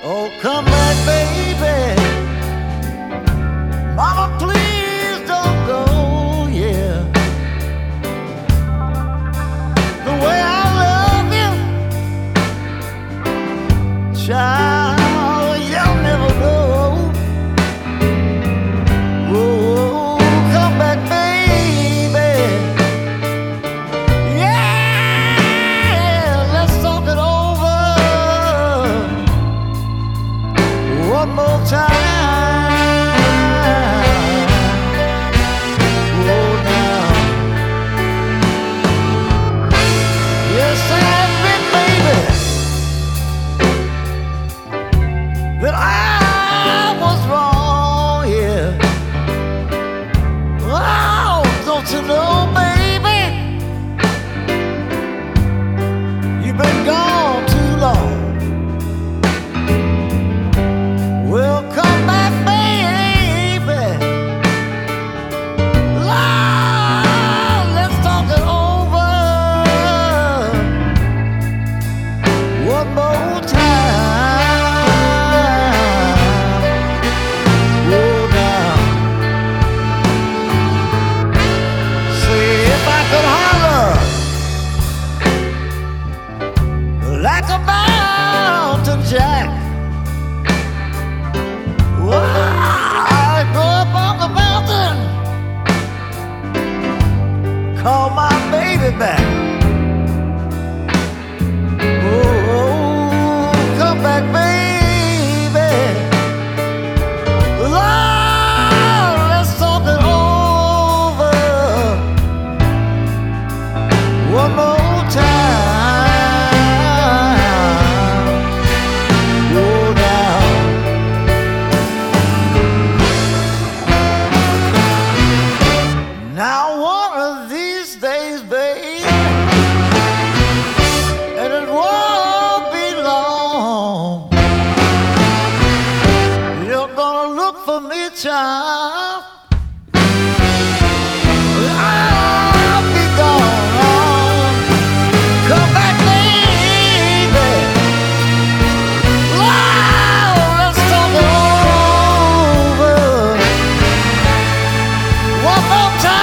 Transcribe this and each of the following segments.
Oh, come back, baby. Mama, please don't go, yeah. The way I love you, child, you'll never know. Oh, come back, baby. Yeah, let's talk it over one more time. That I was wrong, yeah. Oh, don't you know, baby, you've been gone too long. Well, come back, baby. Lord, let's talk it over one more time. Like a mountain jack, whoa, I go up on the mountain, call my baby back. Oh, come back, baby. Lord, let's talk it over one more time. Now one of these days, babe, and it won't be long, you're gonna look for me, child. I'll be gone. Come back, baby. Lord, let's talk it over one more time.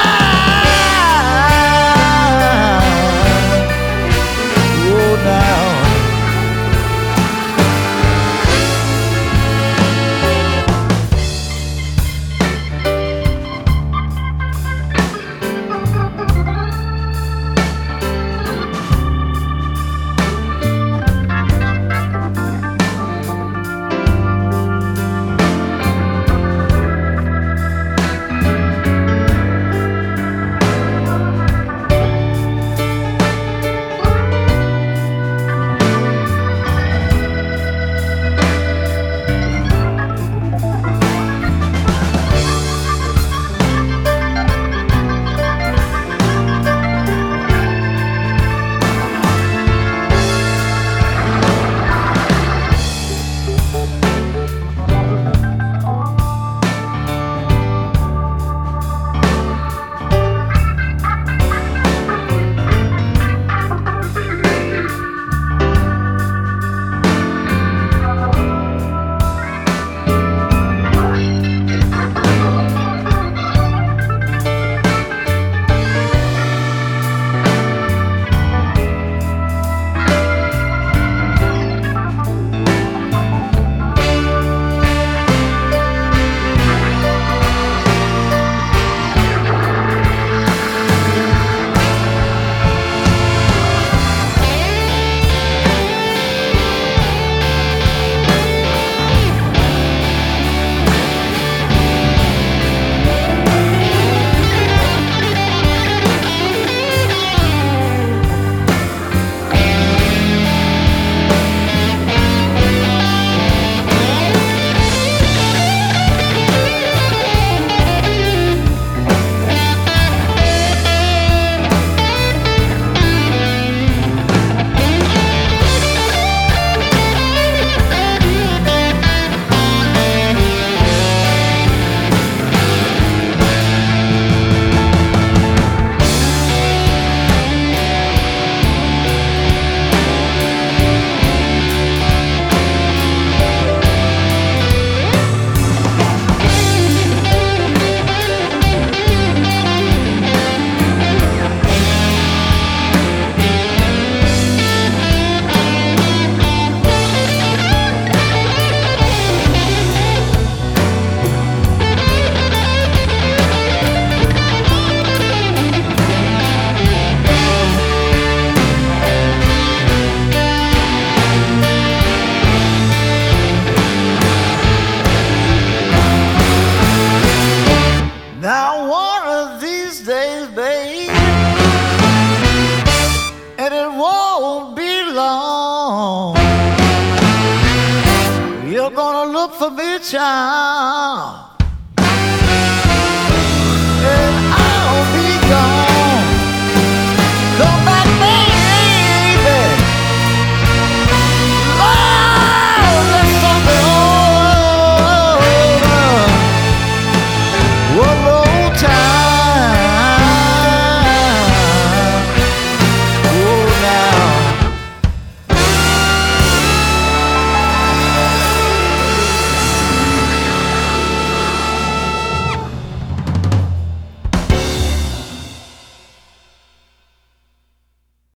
You're gonna look for me, child.